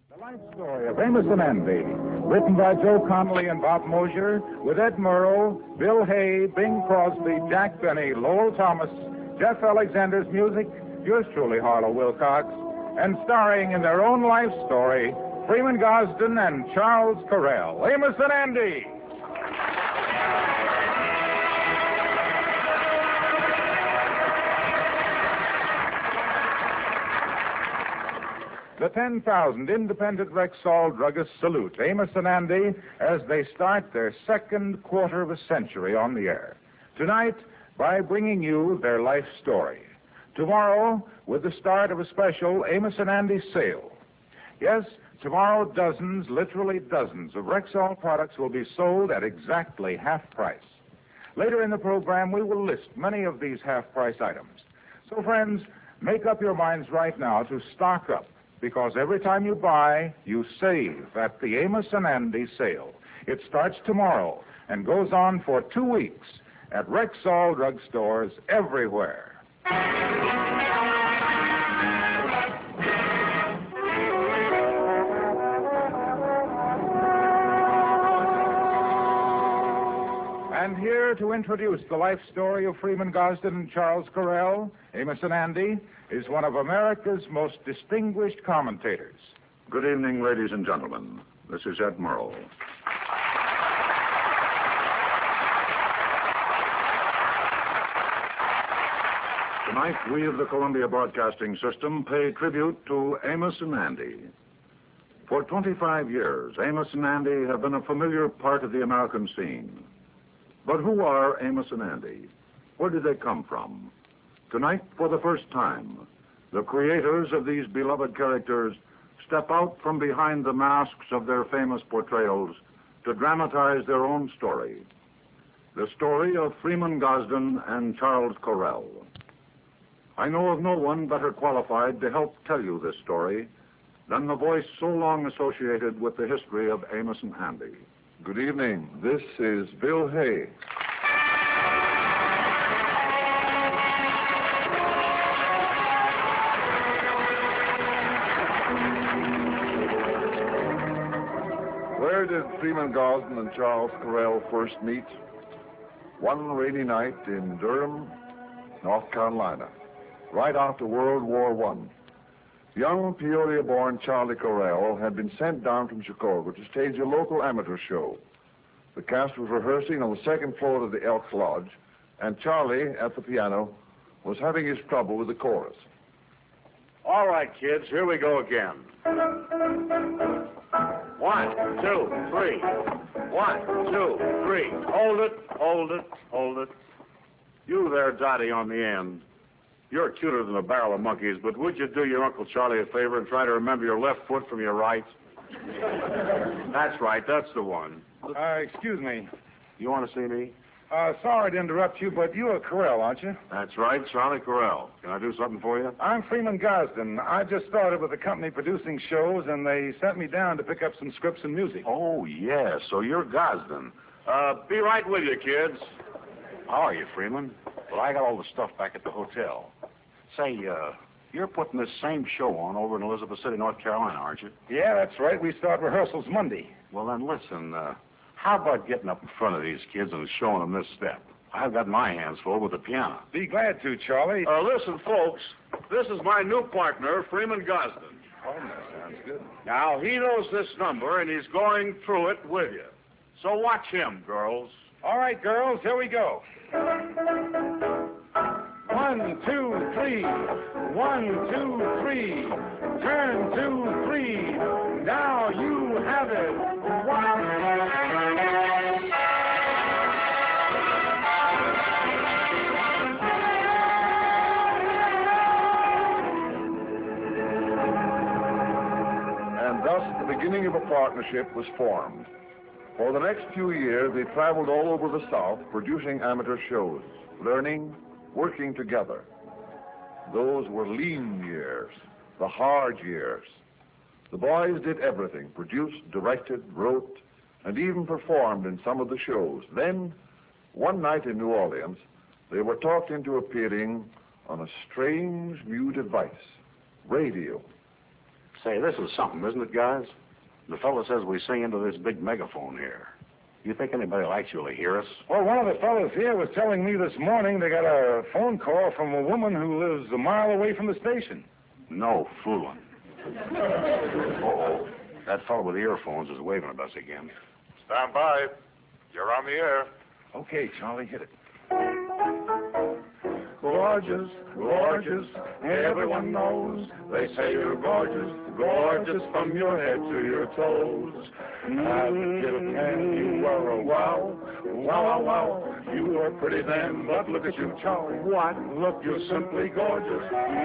The life story of Amos and Andy, written by Joe Connolly and Bob Mosier, with Ed Murrow, Bill Hay, Bing Crosby, Jack Benny, Lowell Thomas, Jeff Alexander's music, yours truly, Harlow Wilcox, and starring in their own life story, Freeman Gosden and Charles Correll. Amos and Andy! The 10,000 independent Rexall druggists salute Amos and Andy as they start their second quarter of a century on the air. Tonight, by bringing you their life story. Tomorrow, with the start of a special Amos and Andy sale. Yes, tomorrow dozens, literally dozens, of Rexall products will be sold at exactly half price. Later in the program, we will list many of these half-price items. So, friends, make up your minds right now to stock up, because every time you buy, you save at the Amos and Andy sale. It starts tomorrow and goes on for 2 weeks at Rexall drugstores everywhere. And here to introduce the life story of Freeman Gosden and Charles Correll, Amos and Andy, is one of America's most distinguished commentators. Good evening, ladies and gentlemen. This is Ed Murrow. Tonight, we of the Columbia Broadcasting System pay tribute to Amos and Andy. For 25 years, Amos and Andy have been a familiar part of the American scene. But who are Amos and Andy? Where did they come from? Tonight, for the first time, the creators of these beloved characters step out from behind the masks of their famous portrayals to dramatize their own story. The story of Freeman Gosden and Charles Correll. I know of no one better qualified to help tell you this story than the voice so long associated with the history of Amos and Andy. Good evening. This is Bill Hay. Where did Freeman Gosden and Charles Correll first meet? One rainy night in Durham, North Carolina, right after World War I. Young Peoria-born Charlie Correll had been sent down from Chicago to stage a local amateur show. The cast was rehearsing on the second floor of the Elks Lodge, and Charlie, at the piano, was having his trouble with the chorus. All right, kids, here we go again. 1, 2, 3. 1, 2, 3. Hold it, hold it, hold it. You there, Dottie, on the end. You're cuter than a barrel of monkeys, but would you do your Uncle Charlie a favor and try to remember your left foot from your right? That's right, that's the one. Excuse me. You want to see me? Sorry to interrupt you, but you're Correll, aren't you? That's right, Charlie Correll. Can I do something for you? I'm Freeman Gosden. I just started with a company producing shows, and they sent me down to pick up some scripts and music. Oh, yes, so you're Gosden. Be right with you, kids. How are you, Freeman? Well, I got all the stuff back at the hotel. Say, you're putting this same show on over in Elizabeth City, North Carolina, aren't you? Yeah, that's right. We start rehearsals Monday. Well, then listen, how about getting up in front of these kids and showing them this step? I've got my hands full with the piano. Be glad to, Charlie. Listen, folks, this is my new partner, Freeman Gosden. Oh, that sounds good. Now, he knows this number, and he's going through it with you. So watch him, girls. All right, girls, here we go. 1, 2, 3. 1, 2, 3. Turn 2, 3. Now you have it. 1. And thus the beginning of a partnership was formed. For the next few years, they traveled all over the South producing amateur shows, learning, working together. Those were lean years, the hard years. The boys did everything, produced, directed, wrote, and even performed in some of the shows. Then, one night in New Orleans, they were talked into appearing on a strange new device, radio. Say, this is something, isn't it, guys? The fellow says we sing into this big megaphone here. You think anybody will actually hear us? Well, one of the fellows here was telling me this morning they got a phone call from a woman who lives a mile away from the station. No fooling. Uh-oh. That fellow with the earphones is waving at us again. Stand by. You're on the air. Okay, Charlie, hit it. Gorgeous, gorgeous, everyone knows. They say you're gorgeous, gorgeous from your head to your toes. As a little man, you were a wow, wow, wow, wow. You were pretty then, but look at you, Charlie. What? Look, you're simply gorgeous.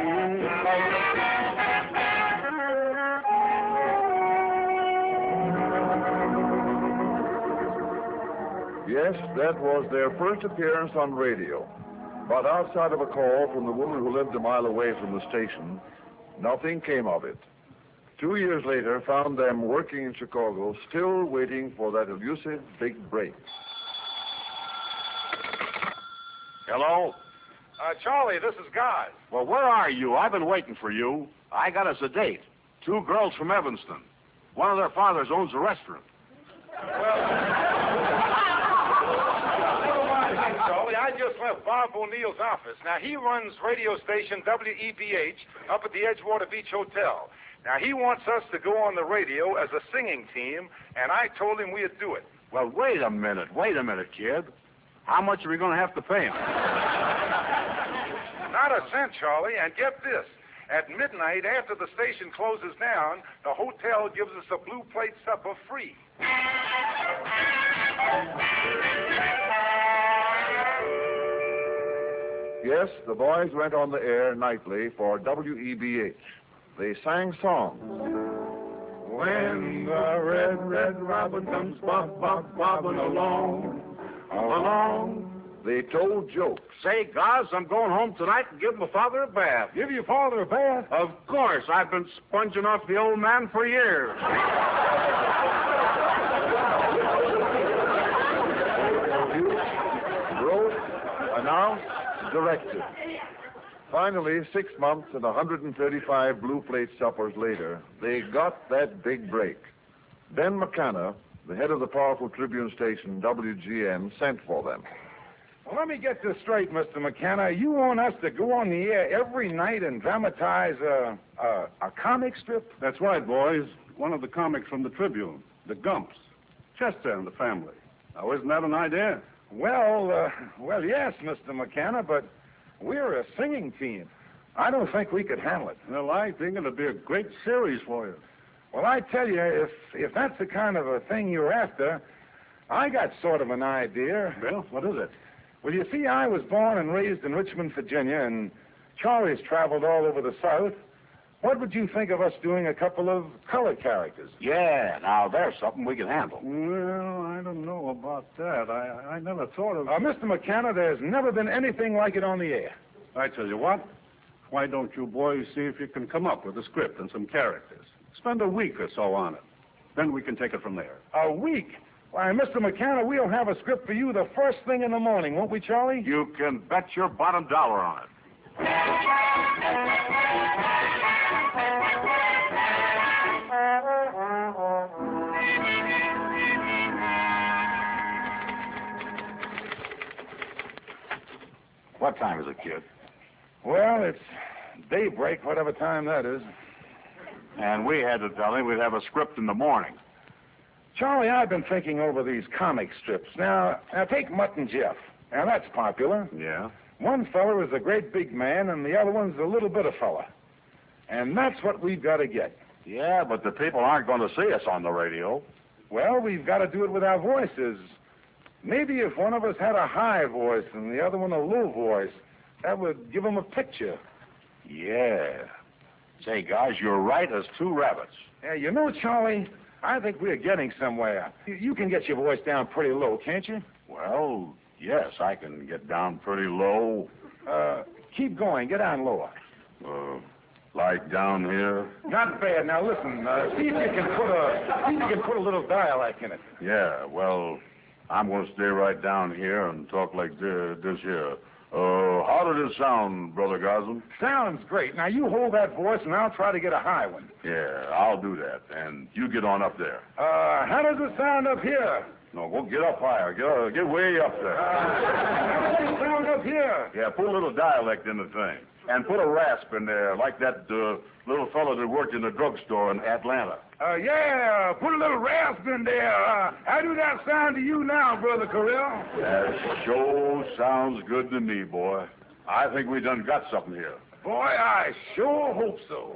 Yes, that was their first appearance on radio. But outside of a call from the woman who lived a mile away from the station, nothing came of it. 2 years later found them working in Chicago, still waiting for that elusive big break. Hello? Charlie, this is Guy. Well, where are you? I've been waiting for you. I got us a date. 2 girls from Evanston. One of their fathers owns a restaurant. Charlie, I just left Bob O'Neill's office. Now, he runs radio station WEBH up at the Edgewater Beach Hotel. Now, he wants us to go on the radio as a singing team, and I told him we'd do it. Well, wait a minute, kid. How much are we going to have to pay him? Not a cent, Charlie, and get this. At midnight, after the station closes down, the hotel gives us a blue plate supper free. Yes, the boys went on the air nightly for WEBH. They sang songs. When the red, red robin comes bob, bob, bobbing along, along. They told jokes. Say, Gaz, I'm going home tonight and give my father a bath. Give your father a bath? Of course. I've been sponging off the old man for years. Wrote, announced, directed. Finally, 6 months and 135 blue plate suppers later, they got that big break. Ben McKenna, the head of the powerful Tribune station, WGN, sent for them. Well, let me get this straight, Mr. McKenna. You want us to go on the air every night and dramatize a comic strip? That's right, boys. One of the comics from the Tribune, the Gumps. Chester and the family. Now, isn't that an idea? Well, yes, Mr. McKenna, but we're a singing team. I don't think we could handle it. Well, I think it'll be a great series for you. Well, I tell you, if that's the kind of a thing you're after, I got sort of an idea. Well, what is it? Well, you see, I was born and raised in Richmond, Virginia, and Charlie's traveled all over the South. What would you think of us doing a couple of color characters? Yeah, now there's something we can handle. Well, I don't know about that. I never thought of... Mr. McKenna, there's never been anything like it on the air. I tell you what, why don't you boys see if you can come up with a script and some characters? Spend a week or so on it. Then we can take it from there. A week? Why, Mr. McKenna, we'll have a script for you the first thing in the morning, won't we, Charlie? You can bet your bottom dollar on it. What time is it, kid? Well, it's daybreak, whatever time that is. And we had to tell him we'd have a script in the morning. Charlie, I've been thinking over these comic strips. Now take Mutt and Jeff. Now, that's popular. Yeah? One fella is a great big man, and the other one's a little bit of fella. And that's what we've got to get. Yeah, but the people aren't going to see us on the radio. Well, we've got to do it with our voices. Maybe if one of us had a high voice and the other one a low voice, that would give them a picture. Yeah. Say, guys, you're right as 2 rabbits. Yeah, you know, Charlie, I think we're getting somewhere. You can get your voice down pretty low, can't you? Well, yes, I can get down pretty low. Keep going. Get down lower. Like down here? Not bad. Now, listen, see if you can put a little dialect in it. Yeah, well, I'm going to stay right down here and talk like this here. How did it sound, Brother Goslin? Sounds great. Now, you hold that voice, and I'll try to get a high one. Yeah, I'll do that. And you get on up there. How does it sound up here? No, go get up higher. Get way up there. How does it sound up here? Yeah, put a little dialect in the thing. And put a rasp in there, like that little fellow that worked in the drugstore in Atlanta. Yeah, put a little rasp in there. How do that sound to you now, Brother Correll? That sure sounds good to me, boy. I think we done got something here. Boy, I sure hope so.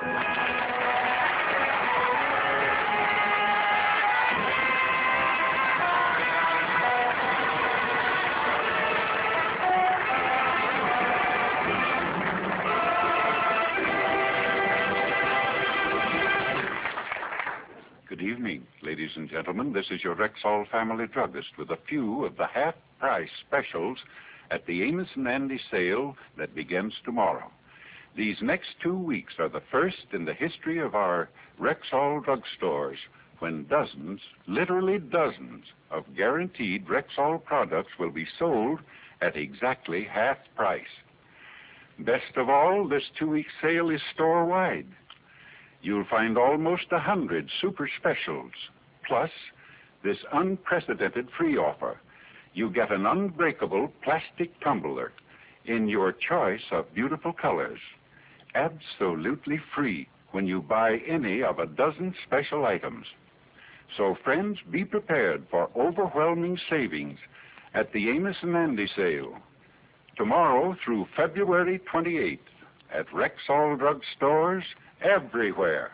Good evening, ladies and gentlemen. This is your Rexall family druggist with a few of the half-price specials at the Amos and Andy sale that begins tomorrow. These next 2 weeks are the first in the history of our Rexall drugstores when dozens, literally dozens, of guaranteed Rexall products will be sold at exactly half price. Best of all, this 2-week sale is store-wide. You'll find almost 100 super specials, plus this unprecedented free offer. You get an unbreakable plastic tumbler in your choice of beautiful colors, absolutely free when you buy any of a dozen special items. So, friends, be prepared for overwhelming savings at the Amos and Andy sale tomorrow through February 28th at Rexall drug stores everywhere.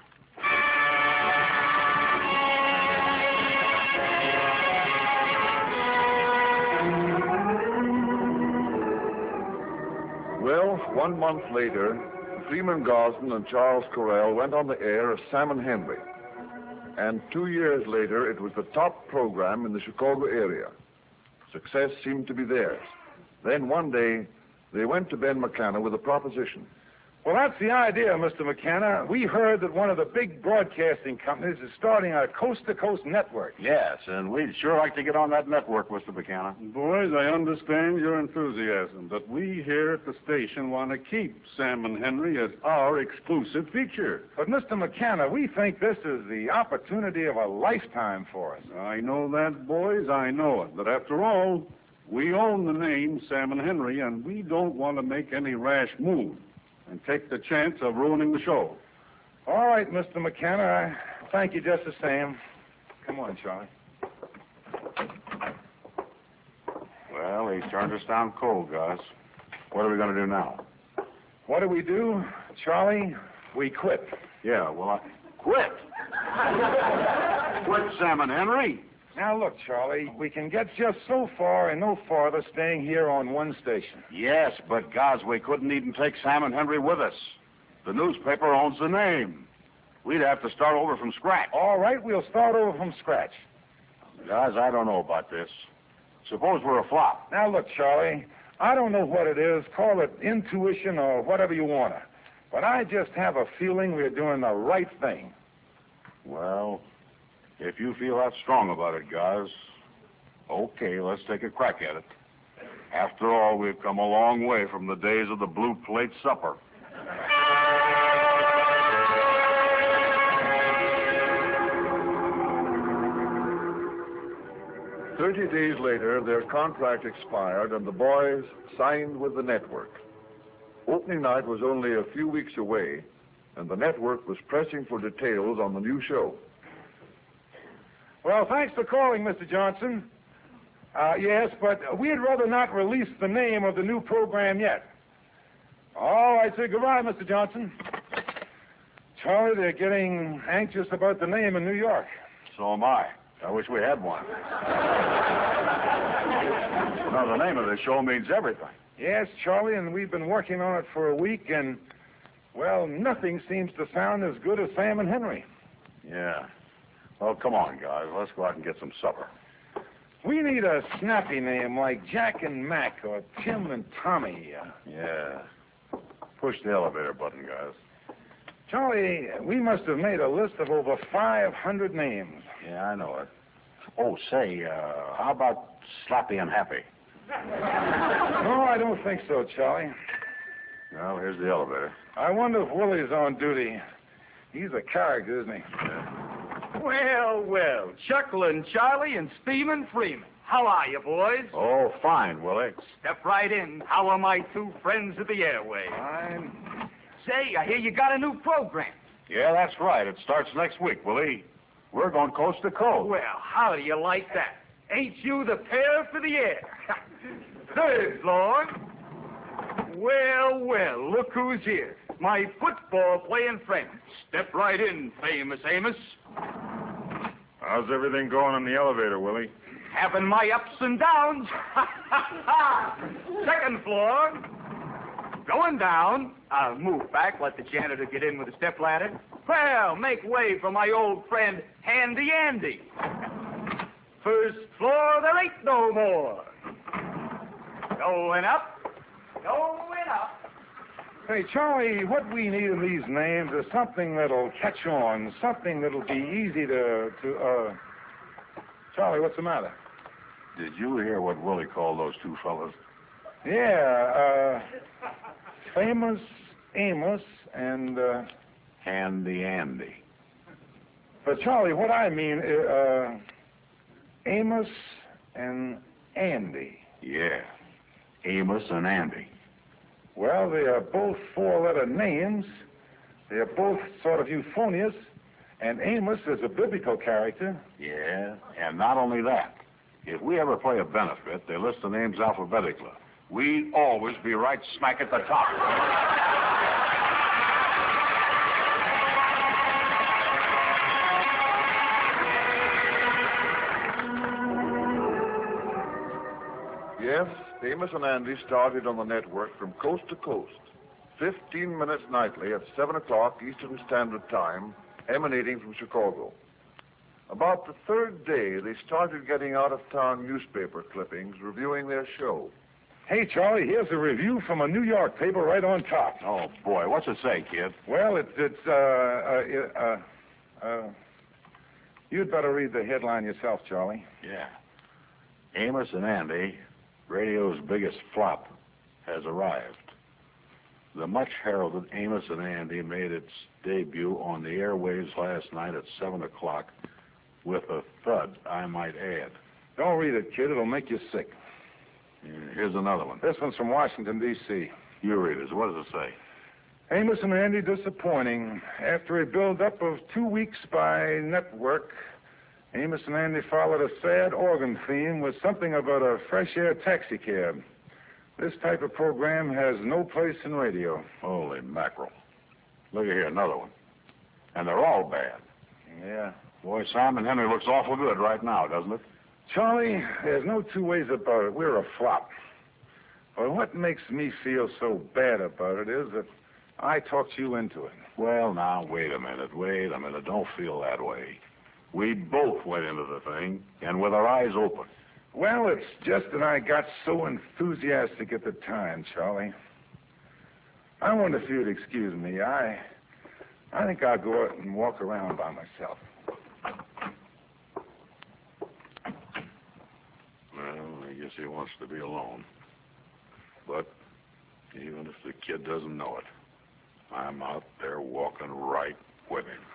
Well, 1 month later, Freeman Gosden and Charles Correll went on the air as Sam and Henry. And 2 years later, it was the top program in the Chicago area. Success seemed to be theirs. Then one day, they went to Ben McKenna with a proposition. Well, that's the idea, Mr. McKenna. We heard that one of the big broadcasting companies is starting a coast-to-coast network. Yes, and we'd sure like to get on that network, Mr. McKenna. Boys, I understand your enthusiasm, but we here at the station want to keep Sam and Henry as our exclusive feature. But, Mr. McKenna, we think this is the opportunity of a lifetime for us. I know that, boys, I know it. But after all, we own the name Sam and Henry, and we don't want to make any rash move and take the chance of ruining the show. All right, Mr. McKenna, I thank you just the same. Come on, Charlie. Well, he turned us down cold, Gus. What are we going to do now? What do we do, Charlie? We quit. Yeah, well, I... Quit? Quit, Sam and Henry? Now, look, Charlie, we can get just so far and no farther staying here on one station. Yes, but, Gus, we couldn't even take Sam and Henry with us. The newspaper owns the name. We'd have to start over from scratch. All right, we'll start over from scratch. Guys, I don't know about this. Suppose we're a flop. Now, look, Charlie, I don't know what it is. Call it intuition or whatever you want to. But I just have a feeling we're doing the right thing. Well, if you feel that strong about it, guys, okay, let's take a crack at it. After all, we've come a long way from the days of the blue plate supper. "30 days later, their contract expired and the boys signed with the network. Opening night was only a few weeks away, and the network was pressing for details on the new show. Well, thanks for calling, Mr. Johnson. Yes, but we'd rather not release the name of the new program yet. All right, say goodbye, Mr. Johnson. Charlie, they're getting anxious about the name in New York. So am I. I wish we had one. Now, the name of the show means everything. Yes, Charlie, and we've been working on it for a week, and, well, nothing seems to sound as good as Sam and Henry. Yeah. Well, come on, guys. Let's go out and get some supper. We need a snappy name like Jack and Mac or Tim and Tommy. Yeah. Push the elevator button, guys. Charlie, we must have made a list of over 500 names. Yeah, I know it. Oh, say, how about Slappy and Happy? No, I don't think so, Charlie. Well, here's the elevator. I wonder if Willie's on duty. He's a character, isn't he? Well, well, Chuckling Charlie and Steamin' Freeman. How are you, boys? Oh, fine, Willie. Step right in. How are my two friends of the airways? Fine. Say, I hear you got a new program. Yeah, that's right. It starts next week, Willie. We're going coast to coast. Well, how do you like that? Ain't you the pair for the air? Third floor. Well, well, look who's here. My football-playing friend. Step right in, famous Amos. How's everything going in the elevator, Willie? Having my ups and downs. Second floor. Going down. I'll move back, let the janitor get in with a stepladder. Well, make way for my old friend, Handy Andy. First floor, there ain't no more. Going up. Going up. Hey, Charlie, what we need in these names is something that'll catch on, something that'll be easy to Charlie, what's the matter? Did you hear what Willie called those two fellas? Yeah, famous Amos and, Handy Andy. But Charlie, what I mean, Amos and Andy. Yeah, Amos and Andy. Well, they are both four-letter names. They are both sort of euphonious, and Amos is a biblical character. Yeah, and not only that. If we ever play a benefit, they list the names alphabetically. We'd always be right smack at the top. Yes, Amos and Andy started on the network from coast to coast. 15 minutes nightly at 7 o'clock Eastern Standard Time, emanating from Chicago. About the third day, they started getting out-of-town newspaper clippings reviewing their show. Hey, Charlie, here's a review from a New York paper right on top. Oh, boy, what's it say, kid? Well, you'd better read the headline yourself, Charlie. Yeah. Amos and Andy, radio's biggest flop, has arrived. The much-heralded Amos and Andy made its debut on the airwaves last night at 7 o'clock with a thud, I might add. Don't read it, kid. It'll make you sick. Here's another one. This one's from Washington, D.C. You read it. What does it say? Amos and Andy disappointing. After a build-up of 2 weeks by network, Amos and Andy followed a sad organ theme with something about a fresh air taxi cab. This type of program has no place in radio. Holy mackerel. Look at here, another one. And they're all bad. Yeah. Boy, Simon Henry looks awful good right now, doesn't it? Charlie, there's no two ways about it. We're a flop. But what makes me feel so bad about it is that I talked you into it. Well, now, wait a minute. Don't feel that way. We both went into the thing, and with our eyes open. Well, it's just that I got so enthusiastic at the time, Charlie. I wonder if you'd excuse me. I think I'll go out and walk around by myself. Well, I guess he wants to be alone. But even if the kid doesn't know it, I'm out there walking right with him.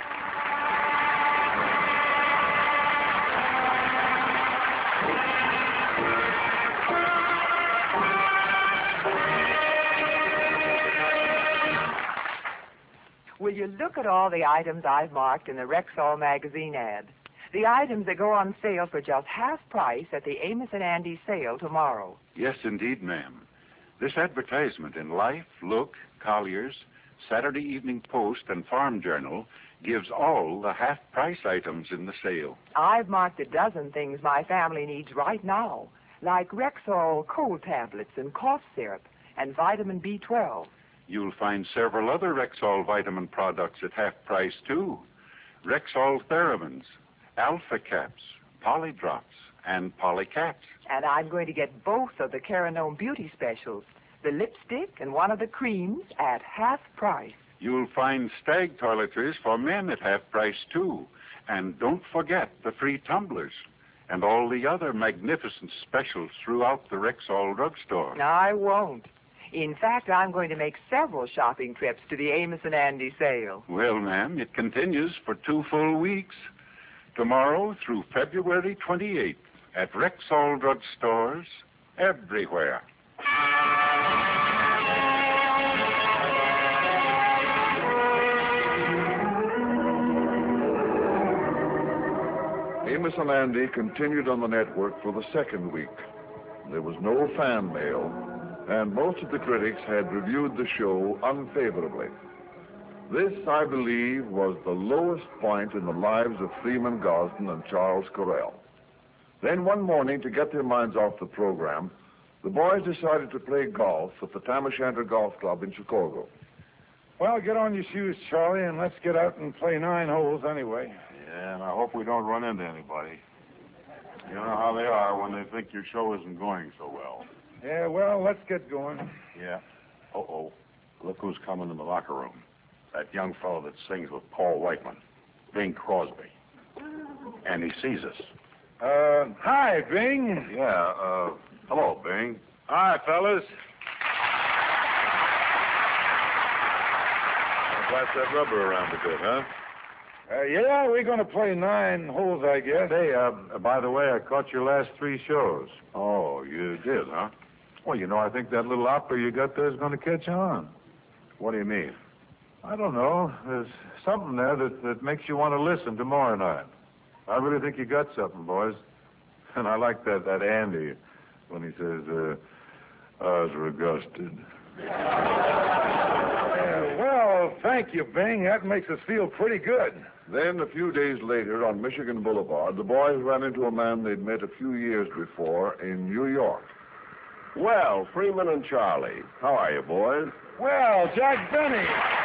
Will you look at all the items I've marked in the Rexall magazine ad? The items that go on sale for just half price at the Amos and Andy sale tomorrow. Yes, indeed, ma'am. This advertisement in Life, Look, Collier's, Saturday Evening Post, and Farm Journal gives all the half-price items in the sale. I've marked a dozen things my family needs right now, like Rexall cold tablets and cough syrup and vitamin B12. You'll find several other Rexall vitamin products at half price, too. Rexall Theramins, Alpha Caps, Polydrops, and Polycaps. And I'm going to get both of the Carinome beauty specials, the lipstick and one of the creams at half price. You'll find Stag toiletries for men at half price, too. And don't forget the free tumblers. and all the other magnificent specials throughout the Rexall drugstore. No, I won't. In fact, I'm going to make several shopping trips to the Amos and Andy sale. Well, ma'am, it continues for 2 full weeks. Tomorrow through February 28th at Rexall drugstores everywhere. Amos and Andy continued on the network for the second week. There was no fan mail, and most of the critics had reviewed the show unfavorably. This, I believe, was the lowest point in the lives of Freeman Gosden and Charles Correll. Then one morning, to get their minds off the program, the boys decided to play golf at the Tam O'Shanter Golf Club in Chicago. Well, get on your shoes, Charlie, and let's get out and play 9 holes anyway. Yeah, and I hope we don't run into anybody. You know how they are when they think your show isn't going so well. Yeah, well, let's get going. Yeah. Uh-oh. Look who's coming in the locker room. That young fellow that sings with Paul Whiteman, Bing Crosby. And he sees us. Hi, Bing. Yeah, hello, Bing. Hi, fellas. Pass that rubber around a bit, huh? Yeah, we're going to play 9 holes, I guess. Hey, by the way, I caught your last 3 shows. Oh, you did, huh? Well, you know, I think that little opera you got there is going to catch on. What do you mean? I don't know. There's something there that makes you want to listen tomorrow night. I really think you got something, boys. And I like that Andy when he says, Osregusted. Well, thank you, Bing. That makes us feel pretty good. Then, a few days later, on Michigan Boulevard, the boys ran into a man they'd met a few years before in New York. Well, Freeman and Charlie, how are you, boys? Well, Jack Benny.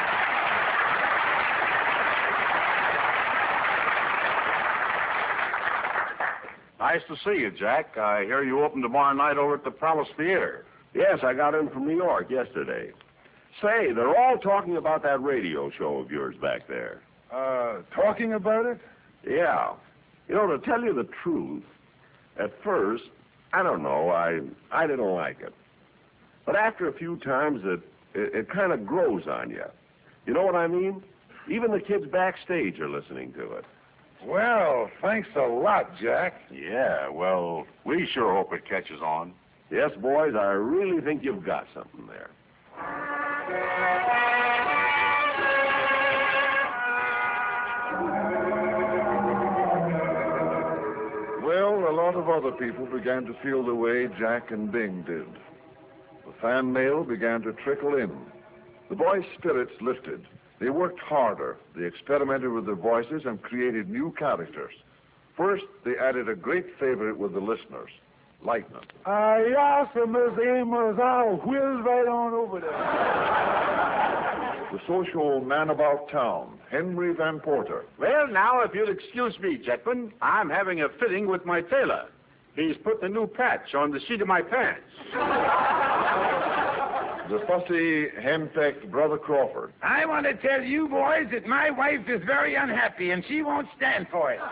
Nice to see you, Jack. I hear you open tomorrow night over at the Palace Theater. Yes, I got in from New York yesterday. Say, they're all talking about that radio show of yours back there. Talking about it? Yeah. You know, to tell you the truth, at first, I don't know, I didn't like it. But after a few times, it kind of grows on you. You know what I mean? Even the kids backstage are listening to it. Well, thanks a lot, Jack. Yeah, well, we sure hope it catches on. Yes, boys, I really think you've got something there. Well, a lot of other people began to feel the way Jack and Bing did. The fan mail began to trickle in. The boys' spirits lifted. They worked harder. They experimented with their voices and created new characters. First, they added a great favorite with the listeners, Lightning. Yes, Miss Amos, I'll whiz right on over there. The social man about town, Henry Van Porter. Well, now, if you'll excuse me, gentlemen, I'm having a fitting with my tailor. He's put a new patch on the seat of my pants. The fussy, henpecked Brother Crawford. I want to tell you boys that my wife is very unhappy, and she won't stand for it.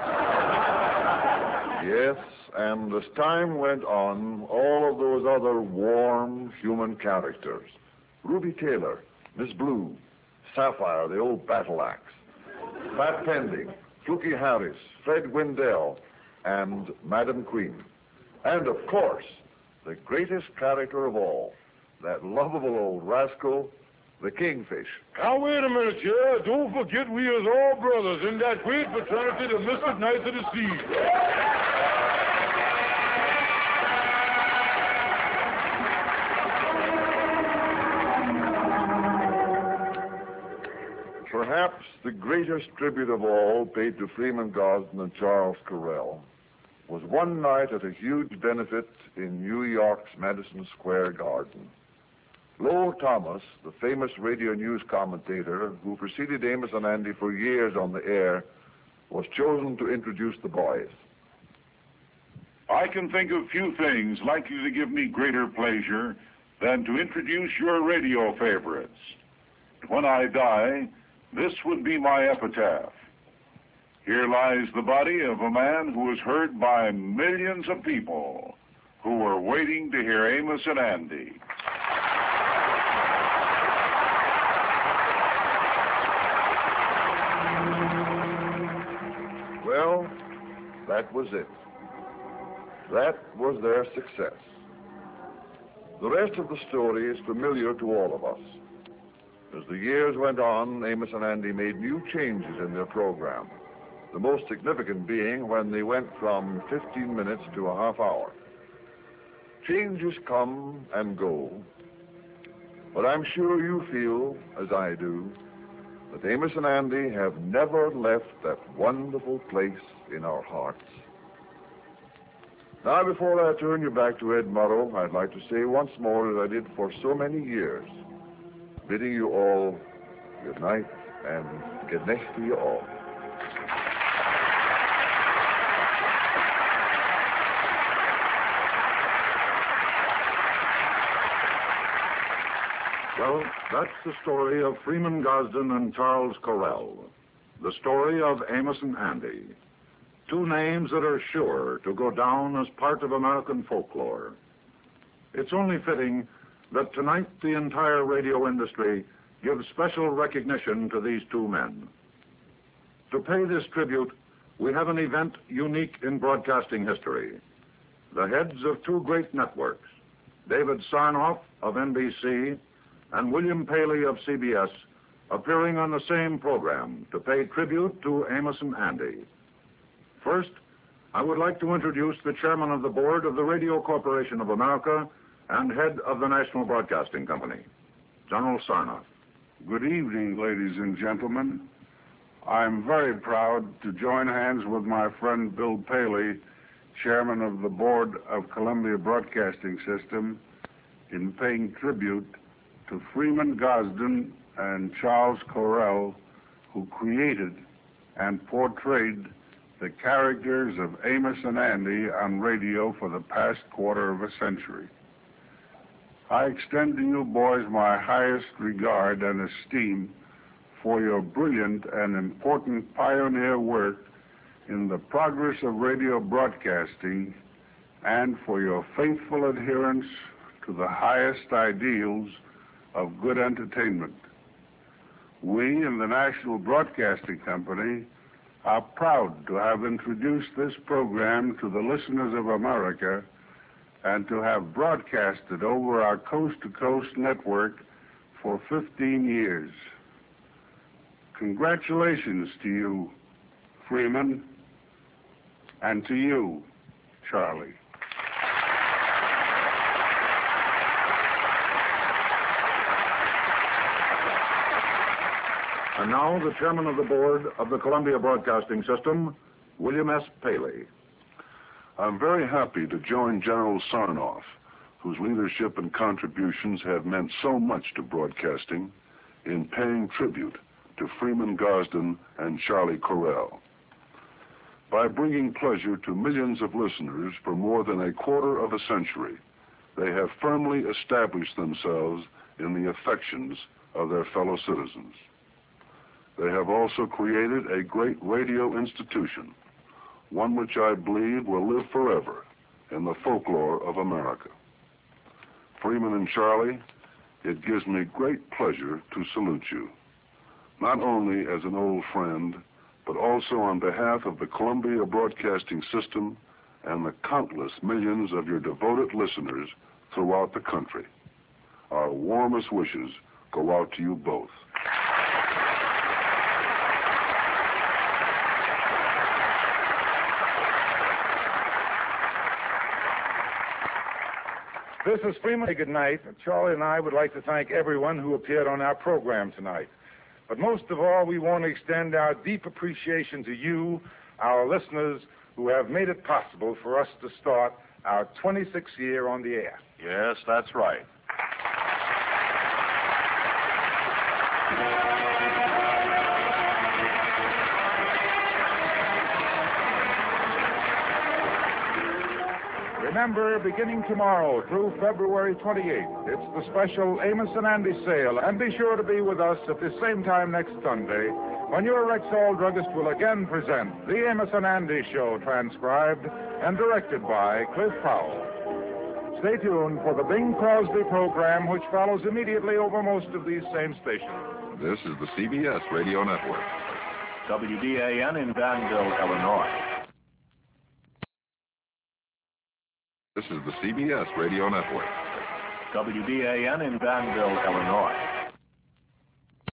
Yes, and as time went on, all of those other warm human characters. Ruby Taylor, Miss Blue, Sapphire, the old battle axe, Pat Pending, Fluky Harris, Fred Wendell, and Madam Queen. And, of course, the greatest character of all, that lovable old rascal, the Kingfish. Now, wait a minute, here. Don't forget we is all brothers in that great fraternity, the Mystic Knights of the Sea. Perhaps the greatest tribute of all paid to Freeman Gosden and Charles Correll was one night at a huge benefit in New York's Madison Square Garden. Lowell Thomas, the famous radio news commentator who preceded Amos and Andy for years on the air, was chosen to introduce the boys. I can think of few things likely to give me greater pleasure than to introduce your radio favorites. When I die, this would be my epitaph. Here lies the body of a man who was heard by millions of people who were waiting to hear Amos and Andy. Well, that was it. That was their success. The rest of the story is familiar to all of us. As the years went on, Amos and Andy made new changes in their program, the most significant being when they went from 15 minutes to a half hour. Changes come and go, but I'm sure you feel, as I do, that Amos and Andy have never left that wonderful place in our hearts. Now, before I turn you back to Ed Murrow, I'd like to say once more, as I did for so many years, bidding you all good night and good night to you all. Well, that's the story of Freeman Gosden and Charles Correll. The story of Amos and Andy. Two names that are sure to go down as part of American folklore. It's only fitting that tonight the entire radio industry gives special recognition to these two men. To pay this tribute, we have an event unique in broadcasting history. The heads of two great networks, David Sarnoff of NBC and William Paley of CBS, appearing on the same program to pay tribute to Amos and Andy. First, I would like to introduce the chairman of the board of the Radio Corporation of America and head of the National Broadcasting Company, General Sarnoff. Good evening, ladies and gentlemen. I'm very proud to join hands with my friend Bill Paley, chairman of the board of Columbia Broadcasting System, in paying tribute to Freeman Gosden and Charles Correll, who created and portrayed the characters of Amos and Andy on radio for the past quarter of a century. I extend to you boys my highest regard and esteem for your brilliant and important pioneer work in the progress of radio broadcasting and for your faithful adherence to the highest ideals of good entertainment. We in the National Broadcasting Company are proud to have introduced this program to the listeners of America and to have broadcasted over our coast-to-coast network for 15 years. Congratulations to you, Freeman, and to you, Charlie. And now, the chairman of the board of the Columbia Broadcasting System, William S. Paley. I'm very happy to join General Sarnoff, whose leadership and contributions have meant so much to broadcasting, in paying tribute to Freeman Gosden and Charlie Correll. By bringing pleasure to millions of listeners for more than a quarter of a century, they have firmly established themselves in the affections of their fellow citizens. They have also created a great radio institution, one which I believe will live forever in the folklore of America. Freeman and Charlie, it gives me great pleasure to salute you, not only as an old friend, but also on behalf of the Columbia Broadcasting System and the countless millions of your devoted listeners throughout the country. Our warmest wishes go out to you both. This is Freeman. Good night. Charlie and I would like to thank everyone who appeared on our program tonight. But most of all, we want to extend our deep appreciation to you, our listeners, who have made it possible for us to start our 26th year on the air. Yes, that's right. Remember, beginning tomorrow through February 28th, it's the special Amos and Andy sale. And be sure to be with us at the same time next Sunday when your Rexall druggist will again present the Amos and Andy Show, transcribed and directed by Cliff Powell. Stay tuned for the Bing Crosby program, which follows immediately over most of these same stations. This is the CBS Radio Network. WDAN in Danville, Illinois. This is the CBS Radio Network. WDAN in Danville, Illinois.